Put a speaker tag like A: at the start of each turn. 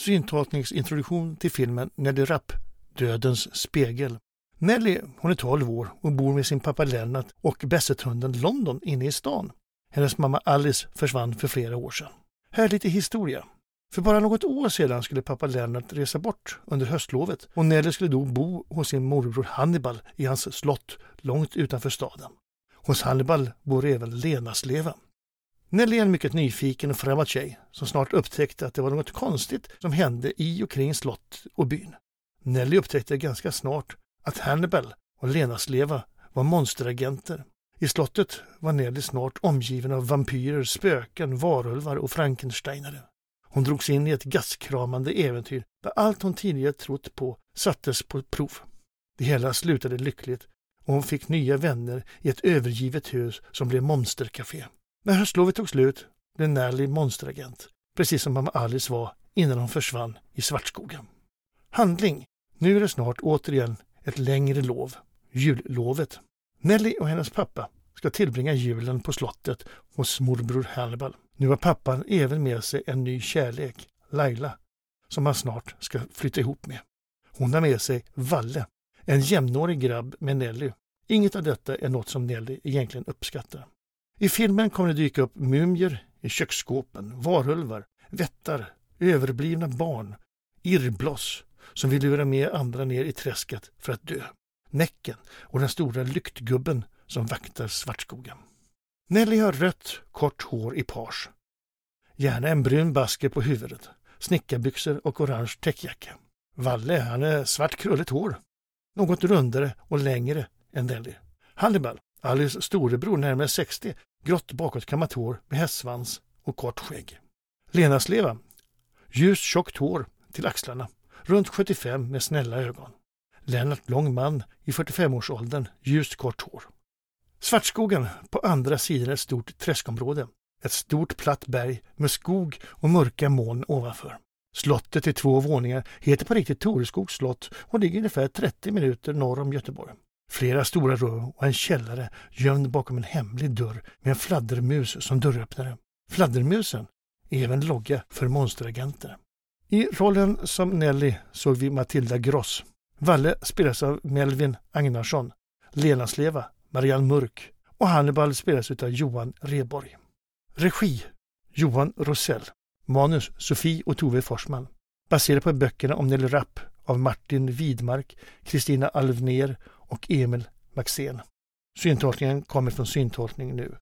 A: Syntolkningsintroduktion till filmen Nelly Rapp, Dödens spegel. Nelly, hon är 12 år och bor med sin pappa Lennart och bästethunden London inne i stan. Hennes mamma Alice försvann för flera år sedan. Här är lite historia. För bara något år sedan skulle pappa Lennart resa bort under höstlovet och Nelly skulle då bo hos sin morbror Hannibal i hans slott långt utanför staden. Hos Hannibal bor även Lena Sleva. Nelly är en mycket nyfiken och framåt tjej som snart upptäckte att det var något konstigt som hände i och kring slott och byn. Nelly upptäckte ganska snart att Hannibal och Lena Sleva var monsteragenter. I slottet var Nelly snart omgiven av vampyrer, spöken, varulvar och frankensteinare. Hon drogs in i ett gastkramande äventyr där allt hon tidigare trott på sattes på prov. Det hela slutade lyckligt och hon fick nya vänner i ett övergivet hus som blev monstercafé. När höstlovet tog slut blev Nelly monsteragent, precis som mamma Alice var innan hon försvann i Svartskogen. Handling. Nu är det snart återigen ett längre lov, jullovet. Nelly och hennes pappa ska tillbringa julen på slottet hos morbror Hannibal. Nu har pappan även med sig en ny kärlek, Laila, som han snart ska flytta ihop med. Hon har med sig Valle, en jämnårig grabb med Nelly. Inget av detta är något som Nelly egentligen uppskattar. I filmen kommer det dyka upp mumier i köksskåpen, varulvar, vättar, överblivna barn, irrbloss som vill lura med andra ner i träsket för att dö. Näcken och den stora lyktgubben som vaktar Svartskogen. Nelly har rött, kort hår i page. Gärna en brun basker på huvudet, snickarbyxor och orange täckjacka. Valle, han är svart krulligt hår. Något rundare och längre än Nelly. Hannibal, Alice storebror närmare 60, grått bakåtkammat hår med hästsvans och kort skägg. Lena Sleva, ljust tjockt hår till axlarna, runt 75 med snälla ögon. Lennart, lång man i 45-årsåldern, ljust kort hår. Svartskogen, på andra sidan ett stort träskområde. Ett stort platt berg med skog och mörka moln ovanför. Slottet i 2 våningar heter på riktigt Toreskogs slott och ligger ungefär 30 minuter norr om Göteborg. Flera stora rum och en källare gömd bakom en hemlig dörr med en fladdermus som dörröppnare. Fladdermusen är även logga för monsteragenter. I rollen som Nelly såg vi Matilda Gross. Valle spelas av Melvin Agnarsson, Lena Sleva, Marianne Mörk och Hannibal spelas av Johan Reborg. Regi Johan Rosell. Manus Sofie och Tove Forsman. Baserat på böckerna om Nelly Rapp av Martin Widmark, Kristina Alvner och Emil Maxén. Syntolkningen kommer från Syntolkning nu.